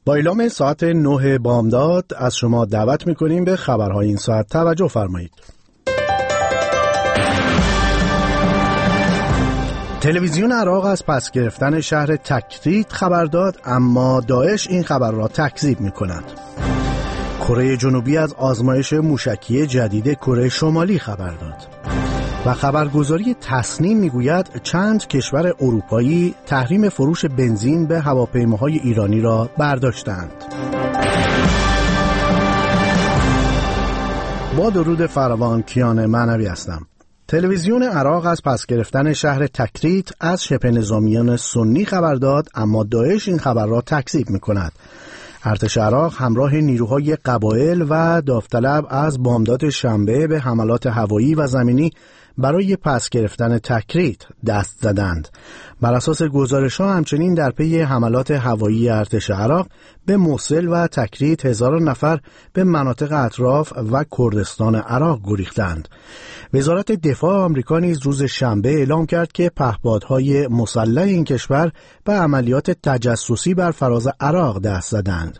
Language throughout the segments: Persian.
با اعلام ساعت 9 بامداد از شما دعوت می‌کنیم به خبرهای این ساعت توجه فرمایید. تلویزیون عراق از پس گرفتن شهر تکریت خبر داد، اما داعش این خبر را تکذیب می‌کند. کره جنوبی از آزمایش موشکی جدید کره شمالی خبر داد و خبرگزاری تصنیم میگوید چند کشور اروپایی تحریم فروش بنزین به هواپیماهای ایرانی را برداشتند. با درود فراوان، کیان معنوی هستم. تلویزیون عراق از پس گرفتن شهر تکریت از شبه نظامیان سنی خبر داد، اما داعش این خبر را تکذیب می‌کند. ارتش عراق همراه نیروهای قبایل و داوطلب از بامداد شنبه به حملات هوایی و زمینی برای پس گرفتن تکریت دست زدند. بر اساس گزارش‌ها همچنین در پی حملات هوایی ارتش عراق به موصل و تکریت 1000 نفر به مناطق اطراف و کردستان عراق گریختند. وزارت دفاع آمریکا نیز روز شنبه اعلام کرد که پهپادهای مسلح این کشور به عملیات تجسسی بر فراز عراق دست زدند.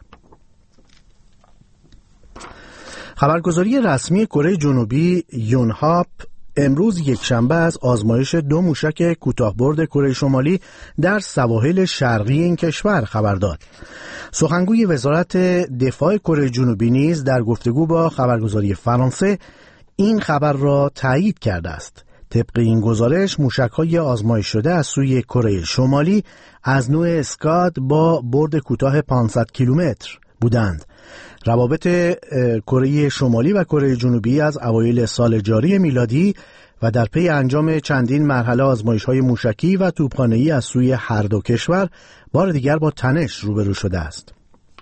خبرگزاری رسمی کره جنوبی یونهاپ امروز یکشنبه از آزمایش 2 موشک کوتاهبرد کره شمالی در سواحل شرقی این کشور خبر داد. سخنگوی وزارت دفاع کره جنوبی نیز در گفتگو با خبرگزاری فرانسه این خبر را تایید کرده است. طبق این گزارش موشک‌های آزمایش شده از سوی کره شمالی از نوع اسکاد با برد کوتاه 500 کیلومتر بودند. روابط کره شمالی و کره جنوبی از اوایل سال جاری میلادی و در پی انجام چندین مرحله آزمایش‌های موشکی و توپخانه‌ای از سوی هر دو کشور بار دیگر با تنش روبرو شده است.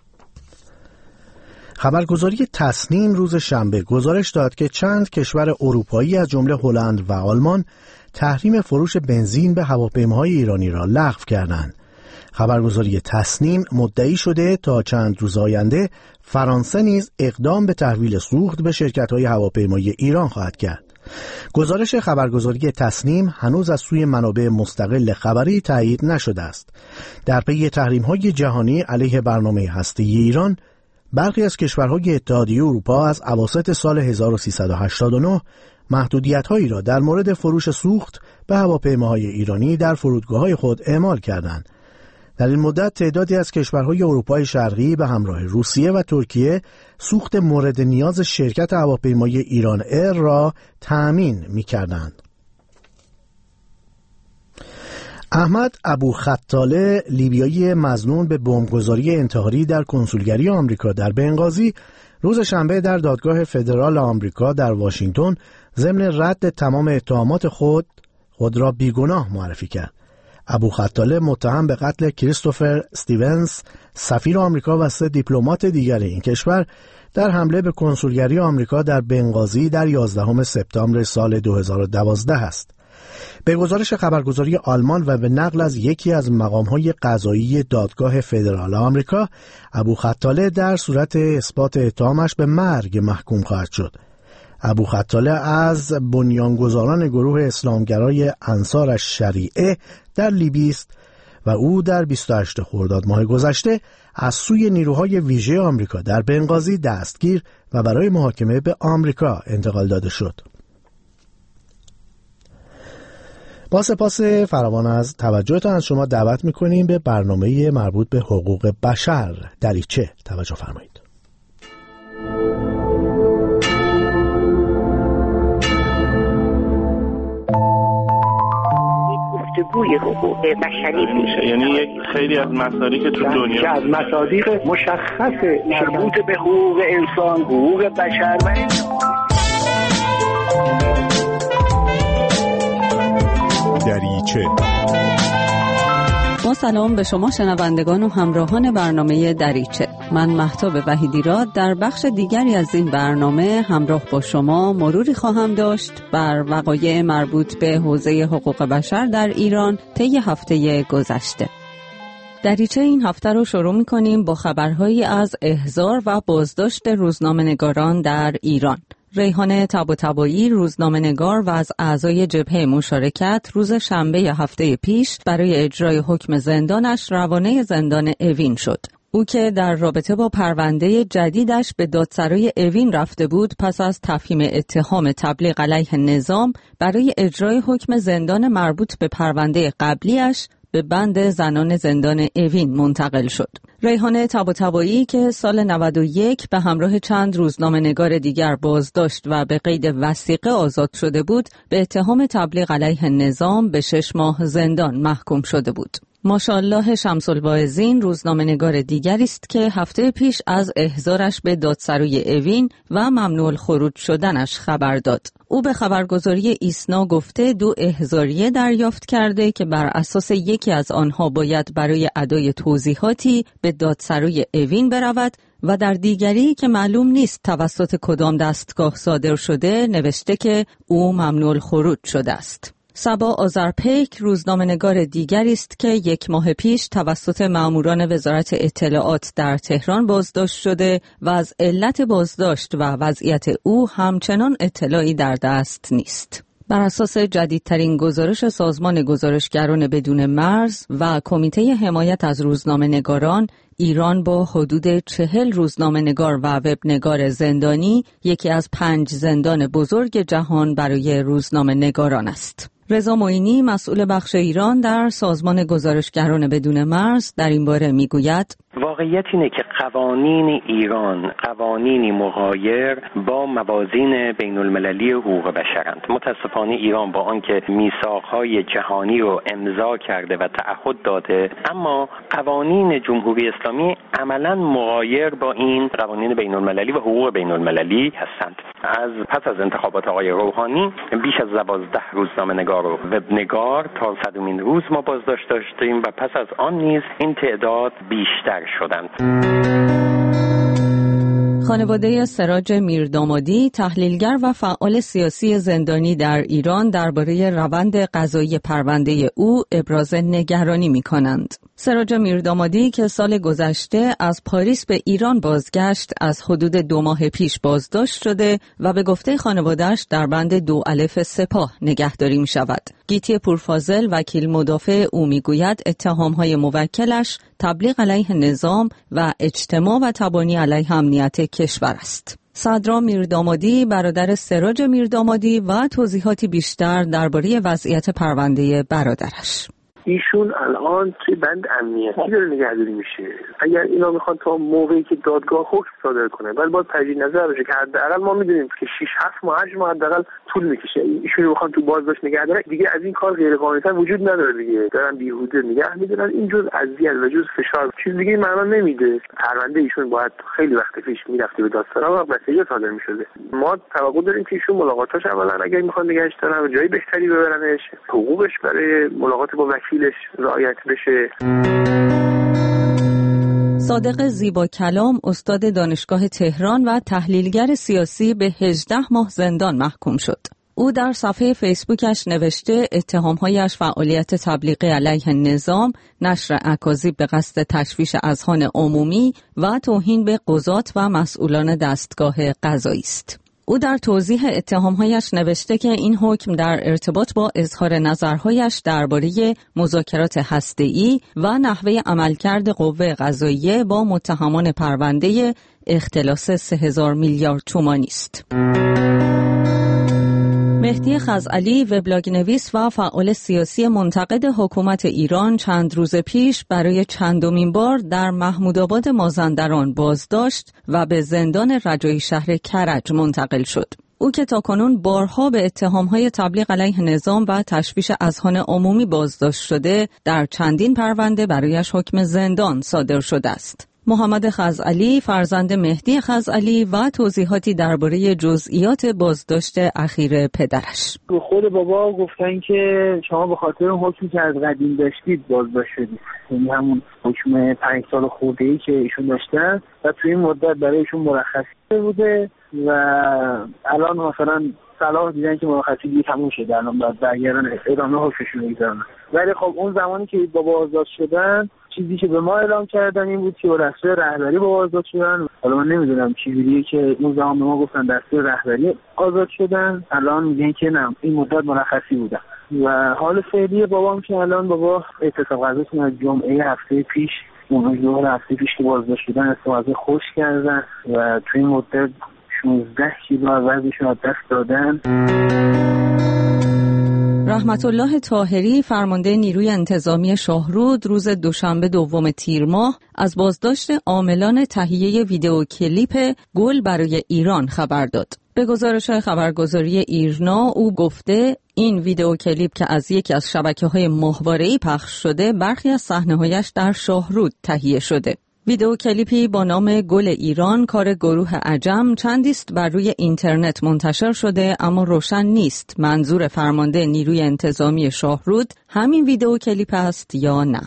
خبرگزاری تصنیم روز شنبه گزارش داد که چند کشور اروپایی از جمله هلند و آلمان تحریم فروش بنزین به هواپیماهای ایرانی را لغو کردند. خبرگزاری تصنیم مدعی شده تا چند روز آینده فرانسه نیز اقدام به تحویل سوخت به شرکت‌های هواپیمایی ایران خواهد کرد. گزارش خبرگزاری تصنیم هنوز از سوی منابع مستقل خبری تایید نشده است. در پی تحریم‌های جهانی علیه برنامه هسته‌ای ایران، برخی از کشورهای اتحادیه اروپا از اواسط سال 1389 محدودیت‌هایی را در مورد فروش سوخت به هواپیماهای ایرانی در فرودگاه‌های خود اعمال کردند. در این مدت تعدادی از کشورهای اروپای شرقی به همراه روسیه و ترکیه سوخت مورد نیاز شرکت هواپیمایی ایران ایر را تأمین می‌کردند. احمد ابو خطاله، لیبیایی مظنون به بمبگذاری انتحاری در کنسولگری آمریکا در بنغازی، روز شنبه در دادگاه فدرال آمریکا در واشنگتن ضمن رد تمام اتهامات خود را بیگناه معرفی کرد. ابو خطاله متهم به قتل کریستوفر استیونز، سفیر آمریکا و 3 دیپلمات دیگر این کشور در حمله به کنسولگری آمریکا در بنغازی در 11 سپتامبر سال 2012 است. به گزارش خبرگزاری آلمان و به نقل از یکی از مقام‌های قضایی دادگاه فدرال آمریکا، ابو خطاله در صورت اثبات اتهامش به مرگ محکوم خواهد شد. ابو خطاله از بنیانگذاران گروه اسلامگرای انصار الشریعه در لیبی است و او در 28 خرداد ماه گذشته از سوی نیروهای ویژه آمریکا در بنغازی دستگیر و برای محاکمه به آمریکا انتقال داده شد. با سپاس فراوان از توجهتان از شما دعوت می‌کنیم به برنامه مربوط به حقوق بشر دریچه توجه فرمایید. گفتگوی حقوق بشری میشه، یعنی یک خیلی از مصادیق تو دنیا که از مصادیق مشخص مربوط به حقوق انسان، حقوق بشر و دریچه. با سلام به شما شنوندگان و همراهان برنامه دریچه. من مهتاب وحیدی‌راد در بخش دیگری از این برنامه همراه با شما مروری خواهم داشت بر وقایع مربوط به حوزه حقوق بشر در ایران طی هفته گذشته. دریچه این هفته رو شروع می‌کنیم با خبرهایی از احضار و بازداشت روزنامه‌نگاران در ایران. ریحانه طباطبایی، روزنامه‌نگار و از اعضای جبهه مشارکت، روز شنبه هفته پیش برای اجرای حکم زندانش روانه زندان اوین شد. او که در رابطه با پرونده جدیدش به دادسرای اوین رفته بود، پس از تفهیم اتهام تبلیغ علیه نظام برای اجرای حکم زندان مربوط به پرونده قبلیش به بند زنان زندان اوین منتقل شد. ریحانه طباطبایی که سال 91 به همراه چند روزنامه‌نگار دیگر بازداشت و به قید وثیقه آزاد شده بود، به اتهام تبلیغ علیه نظام به 6 ماه زندان محکوم شده بود. ماشاءالله شمس‌الواعظین روزنامه‌نگار دیگری است که هفته پیش از احضارش به دادسرای اوین و ممنوع الخروج شدنش خبر داد. او به خبرگزاری ایسنا گفته 2 احضاریه دریافت کرده که بر اساس یکی از آنها باید برای ادای توضیحاتی به دادسرای اوین برود و در دیگری که معلوم نیست توسط کدام دستگاه صادر شده نوشته که او ممنوع الخروج شده است. صبا آذرپیک روزنامه‌نگار دیگری است که 1 ماه پیش توسط ماموران وزارت اطلاعات در تهران بازداشت شده و از علت بازداشت و وضعیت او همچنان اطلاعی در دست نیست. بر اساس جدیدترین گزارش سازمان گزارشگران بدون مرز و کمیته حمایت از روزنامه‌نگاران، ایران با حدود 40 روزنامه‌نگار و وبنگار زندانی یکی از 5 زندان بزرگ جهان برای روزنامه‌نگاران است. رضا معینی مسئول بخش ایران در سازمان گزارشگران بدون مرز در این باره میگوید: واقعیت اینه که قوانین ایران قوانینی مغایر با موازین بین المللی حقوق بشرند. متاسفانه ایران با آنکه میثاقهای جهانی رو امضا کرده و تعهد داده، اما قوانین جمهوری اسلامی عملاً مغایر با این قوانین بین المللی و حقوق بین المللی هستند. پس از انتخابات آقای روحانی بیش از 12 روزنامه‌نگار و وبنگار تا 100مین روز ما بازداشت داشتیم و پس از آن نیز این تعداد بیشتر شدند. خانواده سراج میردامادی، تحلیلگر و فعال سیاسی زندانی در ایران، درباره روند قضایی پرونده او ابراز نگرانی می‌کنند. سراج میردامادی که سال گذشته از پاریس به ایران بازگشت، از حدود 2 ماه پیش بازداشت شده و به گفته خانواده‌اش در بند 2 الف سپاه نگهداری می‌شود. گیتی پورفاضل وکیل مدافع او میگوید اتهام‌های موکلش تبلیغ علیه نظام و اجتماع و تبانی علیه امنیت کشور است. صدرا میردامادی برادر سراج میردامادی و توضیحاتی بیشتر درباره وضعیت پرونده برادرش. ایشون الان توی بند امنیتی داره نگهداری میشه. اگر اینا میخوان تا موقعی که دادگاه حکم صادر کنه، ولی باید تجدید نظر بشه که حداقل ما میدونیم که 6-7 ماه 8 ماه حداقل طول میکشه. ایشون میخوان تو بازداشت نگه دارن، دیگه از این کار غیر قانونی وجود نداره دیگه. دارن بیهوده نگه میدارن. این جز اذیت و جز فشار، چیز دیگه معنا نمیده. پرونده ایشون باید خیلی وقت پیش میرفته به دادسرا و مسئله صادر میشده. ما توقع داریم که ایشون ملاقاتاش اولا اگر میخوان نگهش دارن جای بهتری ببرنش، حقوقش برای ملاقات با وکیلش رعایت بشه. صادق زیبا کلام، استاد دانشگاه تهران و تحلیلگر سیاسی، به 18 ماه زندان محکوم شد. او در صفحه فیسبوکش نوشته اتهامهایش فعالیت تبلیغی علیه نظام، نشر اکاذیب به قصد تشویش اذهان عمومی و توهین به قضات و مسئولان دستگاه قضایی است. او در توضیح اتهامهایش نوشته که این حکم در ارتباط با اظهار نظرهایش درباره مذاکرات هسته‌ای و نحوه عملکرد قوه قضاییه با متهمان پرونده اختلاس 3000 میلیارد تومانی است. مهدی خزعلی، وبلاگ نویس و فعال سیاسی منتقد حکومت ایران، چند روز پیش برای چندمین بار در محمودآباد مازندران بازداشت و به زندان رجایی شهر کرج منتقل شد. او که تاکنون بارها به اتهامهای تبلیغ علیه نظام و تشویش اذهان عمومی بازداشت شده، در چندین پرونده برایش حکم زندان صادر شده است. محمد خزعلی، فرزند مهدی خزعلی، و توضیحاتی درباره جزئیات بازداشت اخیر پدرش. خود بابا گفتن که شما به خاطر حکمی که از قدیم داشتید بازداشت شدید، یعنی همون حکم 5 سال خورده‌ای که ایشون داشتن و توی این مدت برای ایشون مرخصی بوده و الان مثلا صلاح دیدن که مرخصی دیگه تموم شده، الان باید برگردن ادامه حکمشون رو بگذارن. ولی خب اون زمانی که بابا آزاد شدن چیزی که به ما اعلام کردن این بود که با دستور رهبری با آزاد شدن. حالا من نمیدونم چیزیه که اون زمان به ما گفتن دستور رهبری آزاد شدن، الان میگن که نه این مدت مرخصی بودن. و حال فعلی بابام که الان بابا اعتصاب غذاشون از جمعه هفته پیش، اون ظهر هفته پیش که بازداشت شدن استفاده خوش کردن و توی این مدت 16 کیلو وزنشون از دست دادن. رحمت الله طاهری فرمانده نیروی انتظامی شاهرود روز دوشنبه دوم تیر ماه از بازداشت عاملان تهیه ویدئو کلیپ گل برای ایران خبر داد. به گزارش خبرگزاری ایرنا او گفته این ویدئو کلیپ که از یکی از شبکه‌های ماهواره‌ای پخش شده برخی از صحنه‌هایش در شاهرود تهیه شده. ویدئو کلیپی با نام گل ایران کار گروه عجم چندیست بر روی اینترنت منتشر شده، اما روشن نیست منظور فرمانده نیروی انتظامی شاهرود همین ویدئو کلیپ است یا نه.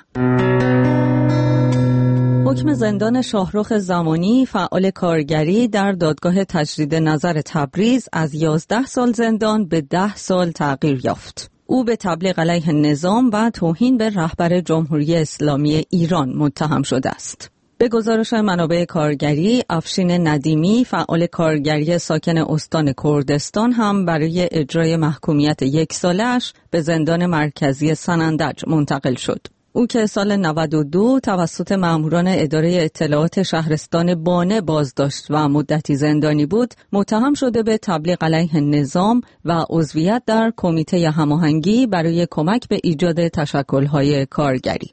حکم زندان شاهرخ زمانی فعال کارگری در دادگاه تجدید نظر تبریز از 11 سال زندان به 10 سال تغییر یافت. او به تبلیغ علیه نظام و توهین به رهبر جمهوری اسلامی ایران متهم شده است. به گزارش منابع کارگری، افشین ندیمی فعال کارگری ساکن استان کردستان هم برای اجرای محکومیت 1 ساله‌اش به زندان مرکزی سنندج منتقل شد. او که سال 92 توسط ماموران اداره اطلاعات شهرستان بانه بازداشت و مدتی زندانی بود، متهم شده به تبلیغ علیه نظام و عضویت در کمیته هماهنگی برای کمک به ایجاد تشکل‌های کارگری.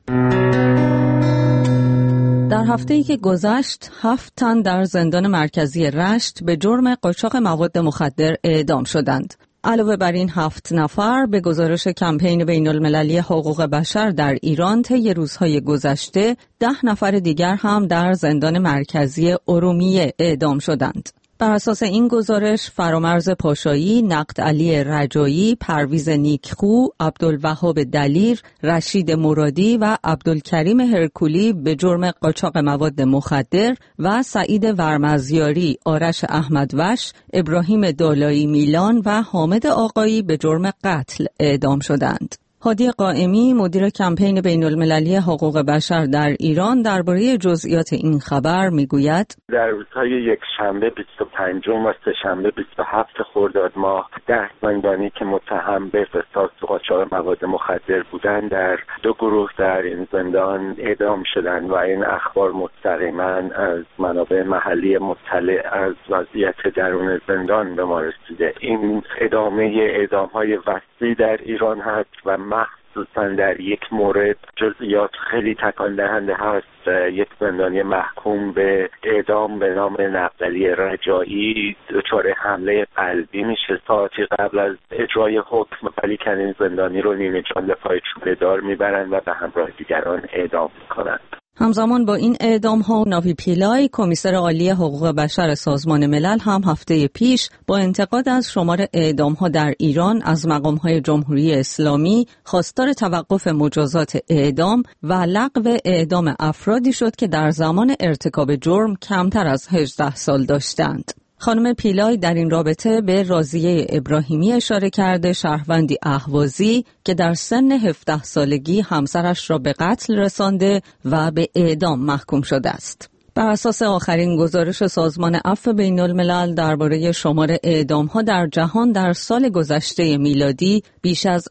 در هفته‌ای که گذشت 7 تن در زندان مرکزی رشت به جرم قاچاق مواد مخدر اعدام شدند. علاوه بر این 7 نفر به گزارش کمپین بین‌المللی حقوق بشر در ایران طی روزهای گذشته 10 نفر دیگر هم در زندان مرکزی ارومیه اعدام شدند. بر اساس این گزارش فرامرز پاشایی، نقد علی رجایی، پرویز نیکخو، عبدالوهاب دلیر، رشید مرادی و عبدالکریم هرکولی به جرم قاچاق مواد مخدر و سعید ورمزیاری، آرش احمدوش، ابراهیم دالایی میلان و حامد آقایی به جرم قتل اعدام شدند. هادی قائمی مدیر کمپین بین‌المللی حقوق بشر در ایران درباره جزئیات این خبر میگوید: در روزهای یکشنبه 25 و سه‌شنبه 27 خرداد ماه 10 زندانی که متهم به فساد و قاچاق مواد مخدر بودند در 2 گروه در این زندان اعدام شدند و این اخبار مستقیما از منابع محلی مطلع از وضعیت درون زندان به ما رسیده. این ادامه اعدام‌های وسیع در ایران هست و مخصوصا در یک مورد جزئیات خیلی تکان دهنده هست. یک زندانی محکوم به اعدام به نام نقد علی رجایی دچار حمله قلبی میشه ساعتی قبل از اجرای حکم، ولی این زندانی رو نیمه جان به پای چوبه دار میبرند و به همراه دیگران اعدام میکنند. همزمان با این اعدام‌ها، ناوی پیلای کمیسر عالی حقوق بشر سازمان ملل هم هفته پیش با انتقاد از شمار اعدام‌ها در ایران از مقام‌های جمهوری اسلامی خواستار توقف مجازات اعدام و لغو اعدام افرادی شد که در زمان ارتکاب جرم کمتر از 18 سال داشتند. خانم پیلای در این رابطه به راضیه ابراهیمی اشاره کرده، شهروندی اهوازی که در سن 17 سالگی همسرش را به قتل رسانده و به اعدام محکوم شده است. بر اساس آخرین گزارش سازمان عفو بین‌الملل درباره شمار اعدام‌ها در جهان در سال گذشته میلادی بیش از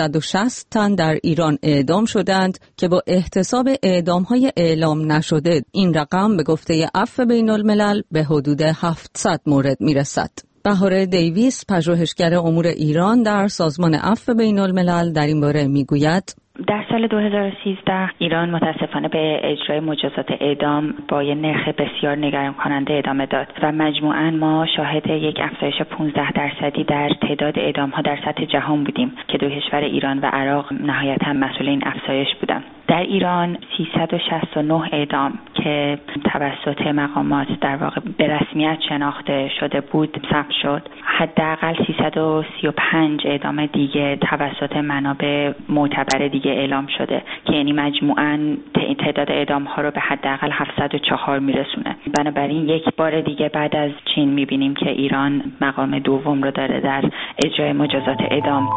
360 تن در ایران اعدام شدند که با احتساب اعدام‌های اعلام نشده این رقم به گفته عفو بین‌الملل به حدود 700 مورد میرسد. بهاره دیویس، پژوهشگر امور ایران در سازمان عفو بین‌الملل در این باره میگوید: در سال 2013 ایران متاسفانه به اجرای مجازات اعدام با یه نرخ بسیار نگران کننده ادامه داد و مجموعاً ما شاهد یک افزایش 15% در تعداد اعدام‌ها در سطح جهان بودیم که دو کشور ایران و عراق نهایتاً مسئول این افزایش بودند. در ایران 369 اعدام که توسط مقامات در واقع به رسمیت شناخته شده بود ثبت شد. حداقل 335 اعدام دیگه توسط منابع معتبر دیگه اعلام شده که یعنی مجموعاً تعداد اعدام‌ها رو به حداقل 704 میرسونه. بنابراین یک بار دیگه بعد از چین می‌بینیم که ایران مقام دوم رو داره در اجرای مجازات اعدام.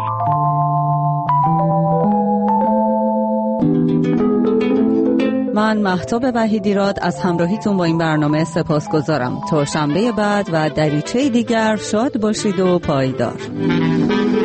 من مهتاب وحیدیراد از همراهیتون با این برنامه سپاسگزارم. تا شنبه بعد و دریچه دیگر شاد باشید و پایدار.